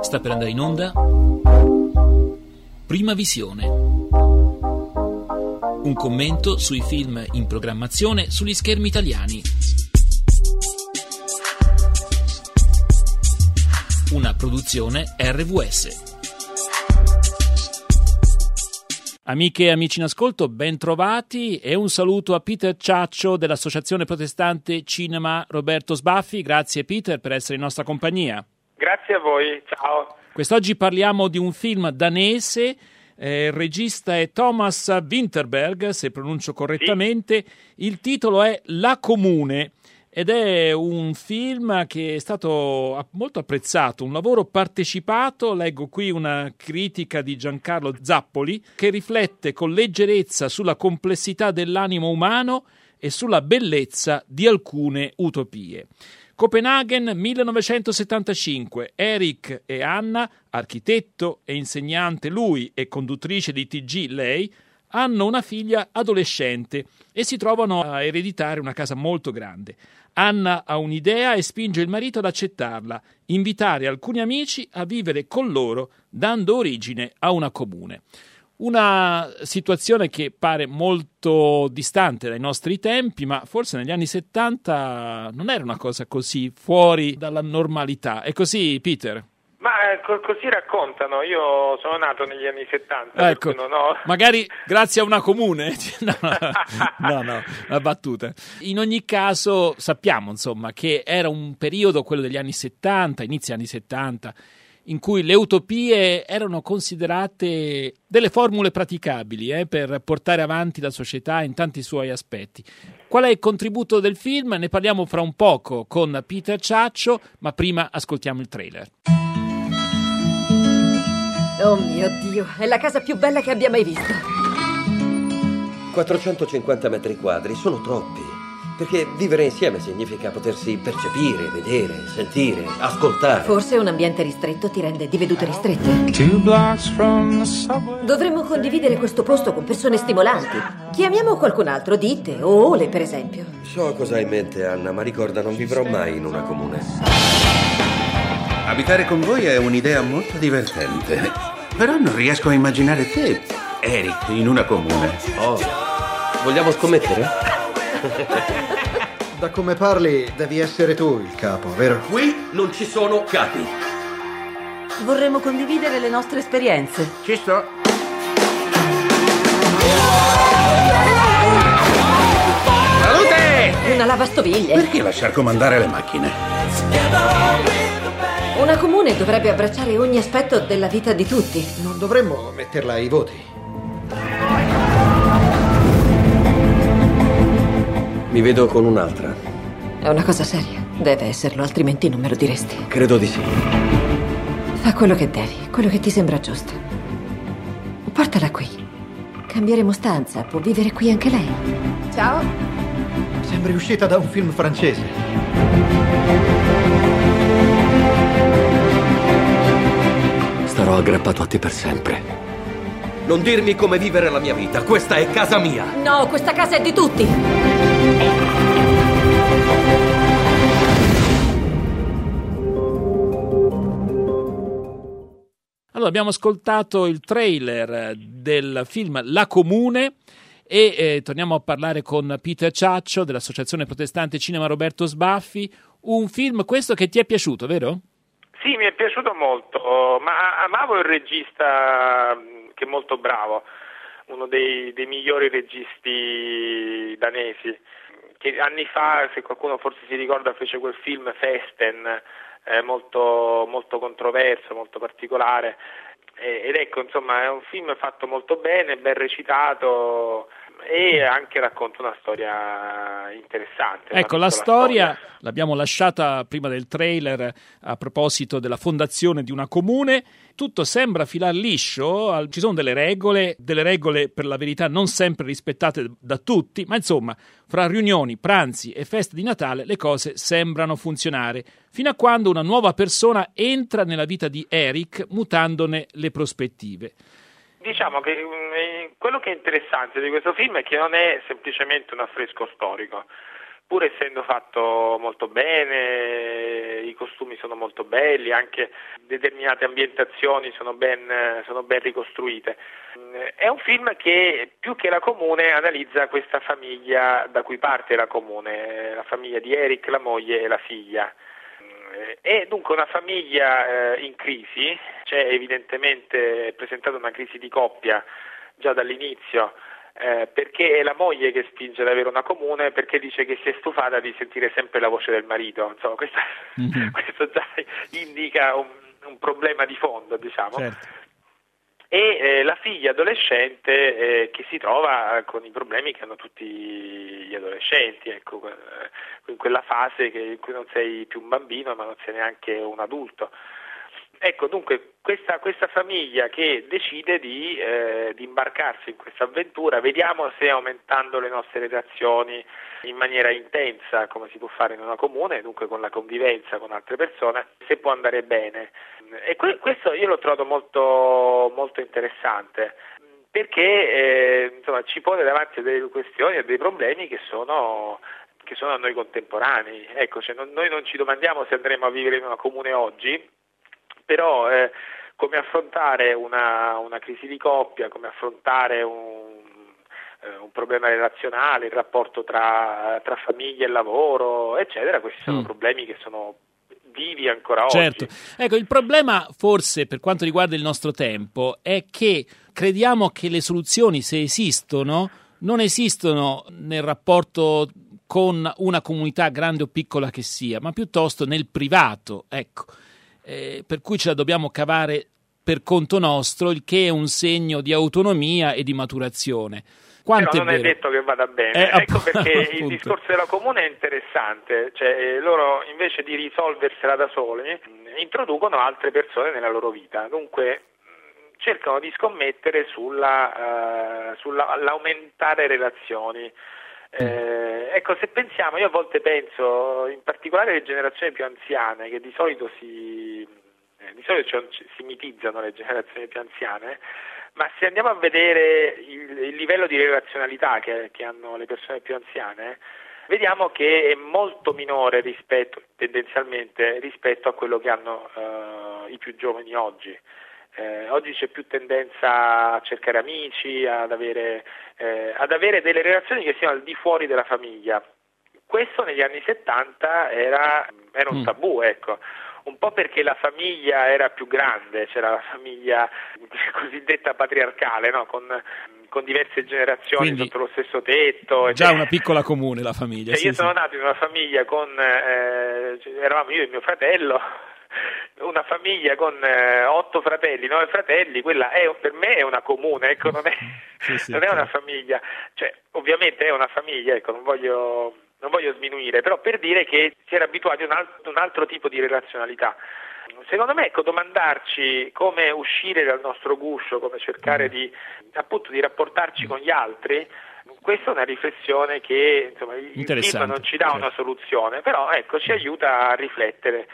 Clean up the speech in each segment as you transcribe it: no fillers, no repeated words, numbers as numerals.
Sta per andare in onda Prima Visione, un commento sui film in programmazione sugli schermi italiani. Una produzione RVS. Amiche e amici in ascolto, ben trovati e un saluto a Peter Ciaccio dell'Associazione Protestante Cinema Roberto Sbaffi. Grazie Peter per essere in nostra compagnia. Grazie a voi, ciao. Quest'oggi parliamo di un film danese, il regista è Thomas Vinterberg, se pronuncio correttamente. Sì. Il titolo è La Comune ed è un film che è stato molto apprezzato, un lavoro partecipato. Leggo qui una critica di Giancarlo Zappoli che riflette con leggerezza sulla complessità dell'animo umano e sulla bellezza di alcune utopie. Copenaghen 1975, Eric e Anna, architetto e insegnante lui e conduttrice di TG lei, hanno una figlia adolescente e si trovano a ereditare una casa molto grande. Anna ha un'idea e spinge il marito ad accettarla, invitare alcuni amici a vivere con loro, dando origine a una comune. Una situazione che pare molto distante dai nostri tempi, ma forse negli anni 70 non era una cosa così fuori dalla normalità. È così, Peter? Ma così raccontano. Io sono nato negli anni 70, ecco, non ho... magari grazie a una comune. No, una battuta. In ogni caso sappiamo, insomma, che era un periodo, quello degli anni 70, inizio anni 70, in cui le utopie erano considerate delle formule praticabili per portare avanti la società in tanti suoi aspetti. Qual è il contributo del film? Ne parliamo fra un poco con Peter Ciaccio, ma prima ascoltiamo il trailer. Oh mio Dio, è la casa più bella che abbia mai visto. 450 metri quadri sono troppi. Perché vivere insieme significa potersi percepire, vedere, sentire, ascoltare. Forse un ambiente ristretto ti rende di vedute ristrette. Dovremmo condividere questo posto con persone stimolanti. Chiamiamo qualcun altro, Dite o Ole, per esempio. So cosa hai in mente, Anna, ma ricorda, non vivrò mai in una comune. Abitare con voi è un'idea molto divertente. Però non riesco a immaginare te, Eric, in una comune. Oh, vogliamo scommettere? Da come parli, devi essere tu il capo, vero? Qui non ci sono capi. Vorremmo condividere le nostre esperienze. Ci sto. Salute! Una lavastoviglie. Perché lasciar comandare le macchine? Una comune dovrebbe abbracciare ogni aspetto della vita di tutti. Non dovremmo metterla ai voti. Mi vedo con un'altra. È una cosa seria. Deve esserlo, altrimenti non me lo diresti. Credo di sì. Fa quello che devi, quello che ti sembra giusto. Portala qui. Cambieremo stanza, può vivere qui anche lei. Ciao. Sembri uscita da un film francese. Starò aggrappato a te per sempre. Non dirmi come vivere la mia vita, questa è casa mia. No, questa casa è di tutti. Allora, abbiamo ascoltato il trailer del film La Comune e torniamo a parlare con Peter Ciaccio dell'Associazione Protestante Cinema Roberto Sbaffi. Un film questo che ti è piaciuto, vero? Sì, mi è piaciuto molto, ma amavo il regista che è molto bravo, uno dei migliori registi danesi, che anni fa, se qualcuno forse si ricorda, fece quel film Festen, molto, molto controverso, molto particolare, ed ecco, insomma, è un film fatto molto bene, ben recitato e anche racconta una storia interessante. Ecco, la storia l'abbiamo lasciata prima del trailer a proposito della fondazione di una comune. Tutto sembra filar liscio, ci sono delle regole per la verità non sempre rispettate da tutti, ma insomma, fra riunioni, pranzi e feste di Natale le cose sembrano funzionare, fino a quando una nuova persona entra nella vita di Eric, mutandone le prospettive. Diciamo che quello che è interessante di questo film è che non è semplicemente un affresco storico, pur essendo fatto molto bene, i costumi sono molto belli, anche determinate ambientazioni sono ben ricostruite. È un film che più che La Comune analizza questa famiglia da cui parte La Comune, la famiglia di Eric, la moglie e la figlia. È dunque una famiglia in crisi, c'è evidentemente presentata una crisi di coppia già dall'inizio, perché è la moglie che spinge ad avere una comune, perché dice che si è stufata di sentire sempre la voce del marito. Insomma, questo già indica un problema di fondo, diciamo. Certo. E la figlia adolescente che si trova con i problemi che hanno tutti gli adolescenti, ecco, in quella fase in cui non sei più un bambino ma non sei neanche un adulto. Ecco, dunque questa famiglia che decide di imbarcarsi in questa avventura, vediamo se aumentando le nostre relazioni in maniera intensa, come si può fare in una comune, dunque con la convivenza con altre persone, se può andare bene. E questo io l'ho trovato molto, molto interessante, perché insomma, ci pone davanti a delle questioni e dei problemi che sono a noi contemporanei. Ecco, cioè noi non ci domandiamo se andremo a vivere in una comune oggi, però come affrontare una crisi di coppia, come affrontare un problema relazionale, il rapporto tra famiglia e lavoro, eccetera, questi sono problemi che sono vivi ancora oggi. Certo. Ecco, il problema forse per quanto riguarda il nostro tempo è che crediamo che le soluzioni, se esistono, non esistono nel rapporto con una comunità grande o piccola che sia, ma piuttosto nel privato, ecco. Per cui ce la dobbiamo cavare per conto nostro, il che è un segno di autonomia e di maturazione. Però non è detto che vada bene, ecco perché il discorso della comune è interessante, cioè loro invece di risolversela da soli introducono altre persone nella loro vita, dunque cercano di scommettere sull'aumentare relazioni. Ecco, se pensiamo, io a volte penso, in particolare le generazioni più anziane, che di solito si mitizzano le generazioni più anziane, ma se andiamo a vedere il livello di relazionalità che hanno le persone più anziane, vediamo che è molto minore tendenzialmente rispetto a quello che hanno i più giovani oggi. Oggi c'è più tendenza a cercare amici, ad avere delle relazioni che siano al di fuori della famiglia. Questo negli anni 70 era un tabù, ecco. Un po' perché la famiglia era più grande, c'era la famiglia cosiddetta patriarcale, no? Con diverse generazioni. Quindi, sotto lo stesso tetto. Già una piccola comune la famiglia. Io sono nato in una famiglia eravamo io e mio fratello, una famiglia con 8 fratelli, 9 fratelli, quella per me è una comune, ecco, non è una famiglia, cioè ovviamente è una famiglia, ecco, non voglio sminuire, però per dire che si era abituati a un altro tipo di relazionalità. Secondo me, ecco, domandarci come uscire dal nostro guscio, come cercare di rapportarci con gli altri, questa è una riflessione che insomma il film non ci dà una soluzione, però ecco, ci aiuta a riflettere.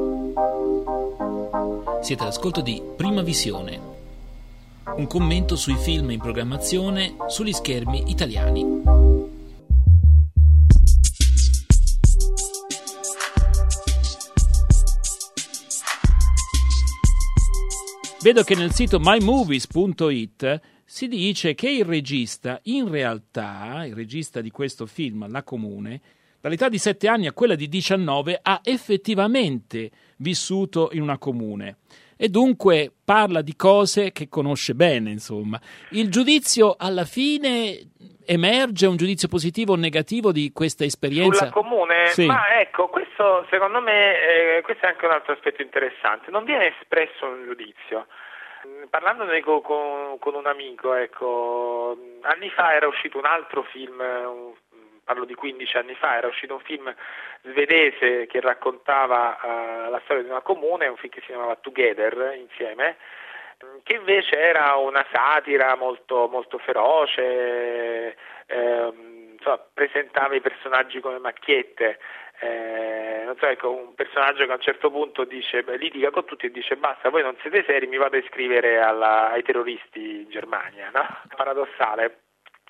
Siete all'ascolto di Prima Visione, un commento sui film in programmazione sugli schermi italiani. Vedo che nel sito mymovies.it si dice che il regista, in realtà, il regista di questo film, La Comune, dall'età di 7 anni a quella di 19, ha effettivamente vissuto in una comune e dunque parla di cose che conosce bene, insomma. Il giudizio alla fine emerge, un giudizio positivo o negativo di questa esperienza? Sulla comune? Sì. Ma ecco, questo secondo me, questo è anche un altro aspetto interessante, non viene espresso un giudizio. Parlandone con un amico, ecco, anni fa era uscito un altro film, parlo di 15 anni fa, era uscito un film svedese che raccontava la storia di una comune, un film che si chiamava Together, insieme, che invece era una satira molto, molto feroce, presentava i personaggi come macchiette. Ecco, un personaggio che a un certo punto litiga con tutti e dice basta, voi non siete seri, mi vado a iscrivere ai terroristi in Germania, no? Paradossale.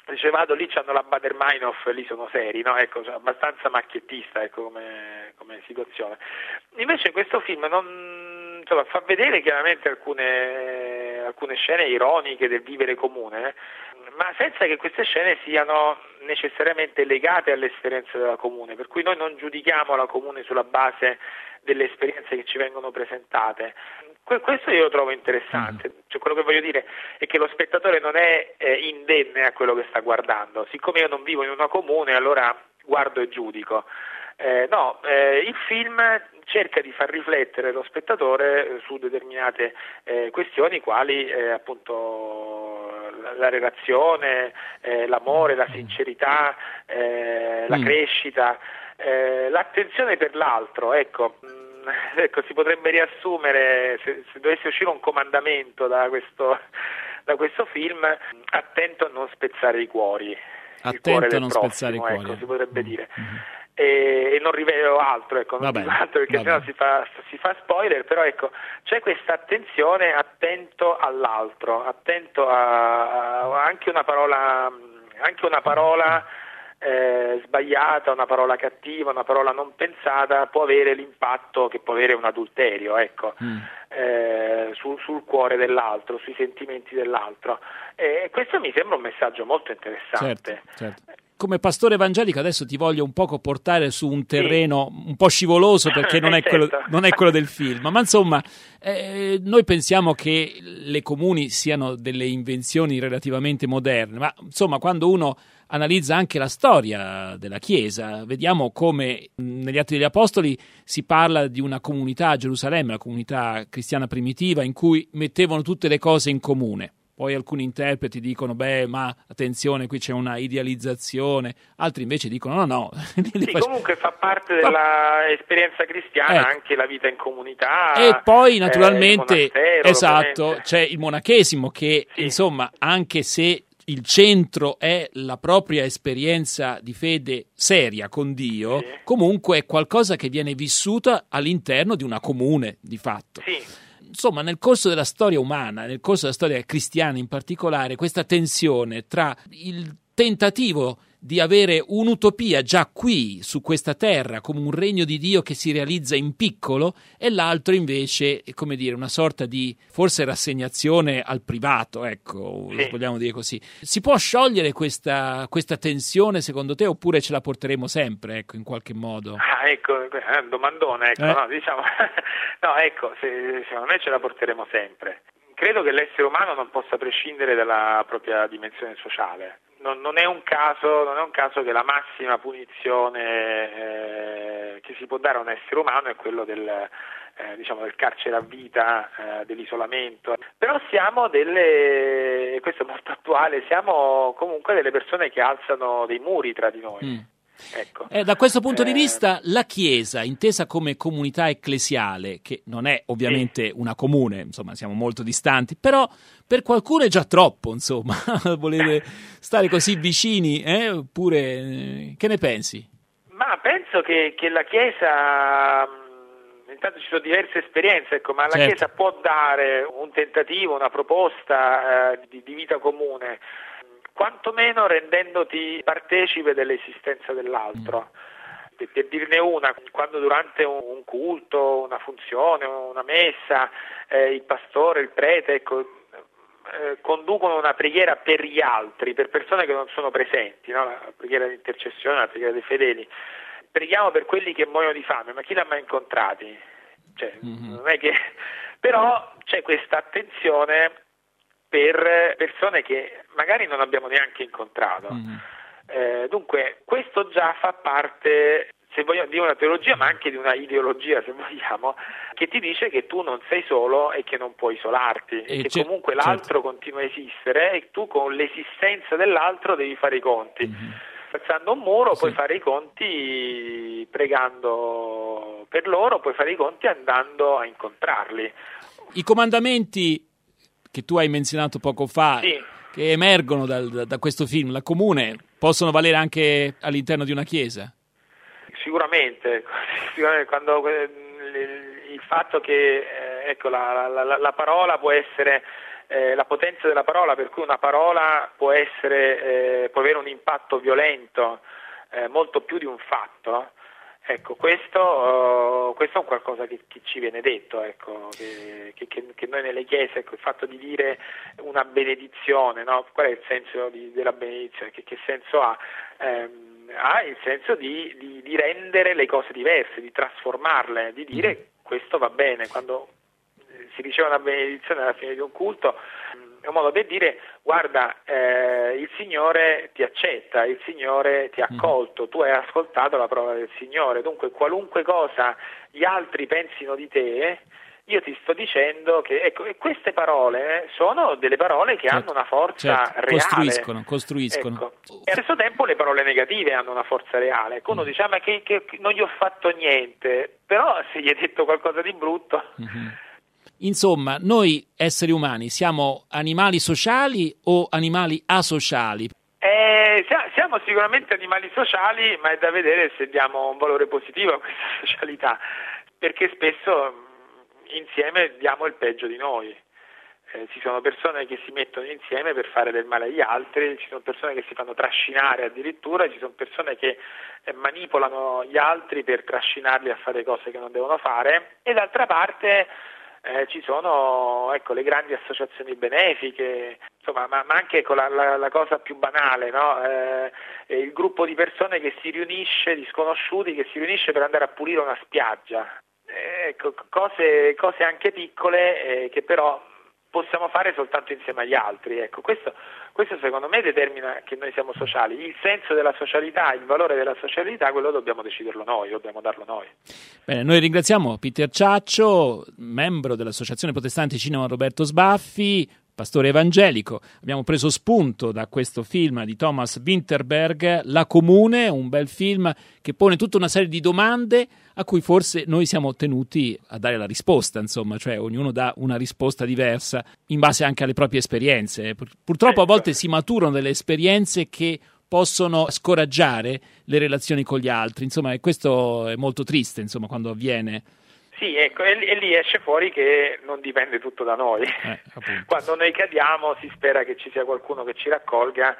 dice vado lì, c'hanno la Baader-Meinhof, lì sono seri, no? Ecco, cioè, abbastanza macchiettista, ecco, come situazione. Invece questo film insomma, fa vedere chiaramente alcune scene ironiche del vivere comune, ma senza che queste scene siano necessariamente legate all'esperienza della comune, per cui noi non giudichiamo la comune sulla base delle esperienze che ci vengono presentate. Questo io lo trovo interessante, cioè, quello che voglio dire è che lo spettatore non è indenne a quello che sta guardando, siccome io non vivo in una comune allora guardo e giudico. Il film cerca di far riflettere lo spettatore su determinate questioni quali appunto la relazione, l'amore, la sincerità, la crescita, l'attenzione per l'altro, ecco, si potrebbe riassumere, se dovesse uscire un comandamento da questo film: attento a non spezzare i cuori. Attento a non spezzare i cuori. Ecco, si potrebbe dire. E non rivelo altro, ecco, non dico altro perché sennò si fa spoiler, però ecco, c'è questa attenzione, attento all'altro, attento a anche una parola sbagliata, una parola cattiva, una parola non pensata può avere l'impatto che può avere un adulterio, ecco, sul cuore dell'altro, sui sentimenti dell'altro. Questo mi sembra un messaggio molto interessante. Certo. Come pastore evangelico adesso ti voglio un poco portare su un terreno un po' scivoloso, perché non è quello del film, ma insomma noi pensiamo che le comuni siano delle invenzioni relativamente moderne, ma insomma quando uno analizza anche la storia della Chiesa, vediamo come negli Atti degli Apostoli si parla di una comunità a Gerusalemme, la comunità cristiana primitiva, in cui mettevano tutte le cose in comune. Poi alcuni interpreti dicono, ma attenzione, qui c'è una idealizzazione, altri invece dicono no. Sì, comunque fa parte della esperienza cristiana, anche la vita in comunità. E poi naturalmente, esatto, ovviamente. C'è il monachesimo che, insomma, anche se il centro è la propria esperienza di fede seria con Dio, comunque è qualcosa che viene vissuta all'interno di una comune, di fatto. Sì. Insomma, nel corso della storia umana, nel corso della storia cristiana in particolare, questa tensione tra il tentativo di avere un'utopia già qui, su questa terra, come un regno di Dio che si realizza in piccolo, e l'altro invece, come dire, una sorta di forse rassegnazione al privato, ecco, vogliamo dire così. Si può sciogliere questa tensione secondo te, oppure ce la porteremo sempre, ecco, in qualche modo? Ecco, è un domandone, ecco, no, diciamo, no, ecco, secondo me ce la porteremo sempre. Credo che l'essere umano non possa prescindere dalla propria dimensione sociale. Non è un caso che la massima punizione che si può dare a un essere umano è quello del carcere a vita, dell'isolamento. Però siamo questo è molto attuale, siamo comunque delle persone che alzano dei muri tra di noi. Ecco. Da questo punto di vista la Chiesa, intesa come comunità ecclesiale, che non è ovviamente una comune, insomma siamo molto distanti, però per qualcuno è già troppo, insomma, volete stare così vicini, oppure che ne pensi? Ma penso che la Chiesa, intanto ci sono diverse esperienze, ecco, ma la Chiesa può dare un tentativo, una proposta di vita comune, quantomeno rendendoti partecipe dell'esistenza dell'altro. Per dirne una, quando durante un culto, una funzione, una messa, il pastore, il prete, ecco, conducono una preghiera per gli altri, per persone che non sono presenti, no? La preghiera di intercessione, la preghiera dei fedeli. Preghiamo per quelli che muoiono di fame, ma chi l'ha mai incontrati? Cioè, non è che... Però c'è questa attenzione per persone che magari non abbiamo neanche incontrato. Dunque, questo già fa parte, se vogliamo, di una teologia, ma anche di una ideologia, se vogliamo, che ti dice che tu non sei solo e che non puoi isolarti, e che comunque l'altro continua a esistere e tu con l'esistenza dell'altro devi fare i conti. Alzando un muro puoi fare i conti pregando per loro, puoi fare i conti andando a incontrarli. I comandamenti che tu hai menzionato poco fa, che emergono da questo film, la comune, possono valere anche all'interno di una chiesa? Sicuramente quando il fatto che la parola può essere la potenza della parola, per cui una parola può avere un impatto violento molto più di un fatto. Ecco, questo è un qualcosa che ci viene detto, ecco, che noi nelle chiese, ecco, il fatto di dire una benedizione, no? Qual è il senso della benedizione? Che senso ha? Ha il senso di rendere le cose diverse, di trasformarle, di dire questo va bene. Quando si riceve una benedizione alla fine di un culto è un modo per dire: guarda, il Signore ti accetta, il Signore ti ha accolto, tu hai ascoltato la parola del Signore, dunque qualunque cosa gli altri pensino di te, io ti sto dicendo che, ecco, e queste parole sono delle parole che hanno una forza reale. Costruiscono. Ecco. E allo stesso tempo le parole negative hanno una forza reale. Ecco, uno dice: ma che non gli ho fatto niente, però se gli hai detto qualcosa di brutto... Insomma, noi esseri umani siamo animali sociali o animali asociali? Siamo sicuramente animali sociali, ma è da vedere se diamo un valore positivo a questa socialità, perché spesso insieme diamo il peggio di noi. Ci sono persone che si mettono insieme per fare del male agli altri, ci sono persone che si fanno trascinare addirittura, ci sono persone che manipolano gli altri per trascinarli a fare cose che non devono fare, e d'altra parte ci sono, ecco, le grandi associazioni benefiche, insomma, ma anche, ecco, la cosa più banale, no? Il gruppo di persone che si riunisce, di sconosciuti, che si riunisce per andare a pulire una spiaggia. Ecco, cose anche piccole che però possiamo fare soltanto insieme agli altri. Ecco, questo secondo me determina che noi siamo sociali. Il senso della socialità, il valore della socialità, quello dobbiamo deciderlo noi, dobbiamo darlo noi. Bene, noi ringraziamo Peter Ciaccio, membro dell'Associazione Protestante Cinema Roberto Sbaffi, pastore evangelico. Abbiamo preso spunto da questo film di Thomas Vinterberg, La Comune, un bel film che pone tutta una serie di domande a cui forse noi siamo tenuti a dare la risposta, insomma, cioè ognuno dà una risposta diversa in base anche alle proprie esperienze. Purtroppo a volte si maturano delle esperienze che possono scoraggiare le relazioni con gli altri, insomma, e questo è molto triste, insomma, quando avviene. Sì, ecco, e lì esce fuori che non dipende tutto da noi. Quando noi cadiamo si spera che ci sia qualcuno che ci raccolga,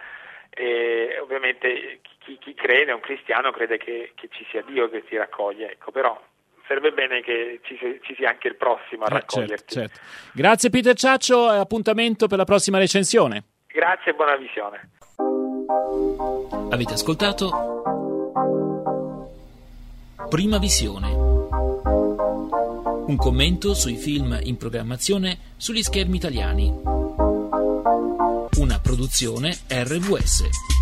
e ovviamente chi crede, un cristiano, crede che ci sia Dio che ti raccoglie, ecco, però serve bene che ci sia anche il prossimo a raccoglierti. Certo. Grazie Peter Ciaccio, e appuntamento per la prossima recensione. Grazie e buona visione. Avete ascoltato Prima Visione, un commento sui film in programmazione sugli schermi italiani. Una produzione RVS.